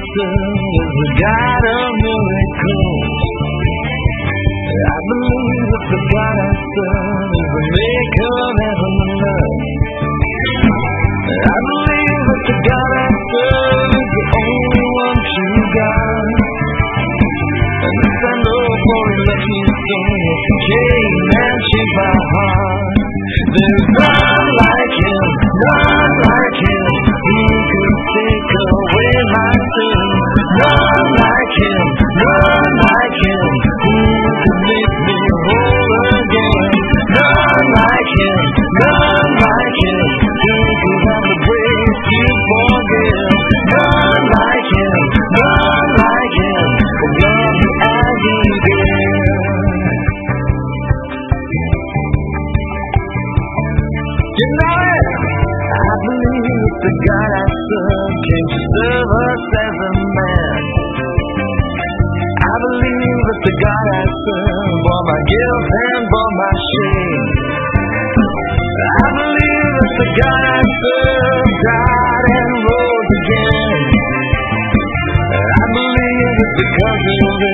serve is the God of miracles. I believe that the God I serve is the maker of heaven and earth. I believe that the God I serve is the only one true God. And this I know, for he left me so he came and changed my heart. There's none like him, none like him, who could take away my sin. None like him, none like him, who could make me whole again. None like him, none like him, who could have the grace to forgive. None like him, none like him, who loves me as he did. You know it, I believe that the God I serve came to serve us as a man. I believe that the God I serve bore my guilt and bore my shame. I believe that the God I serve died and rose again. I believe that because of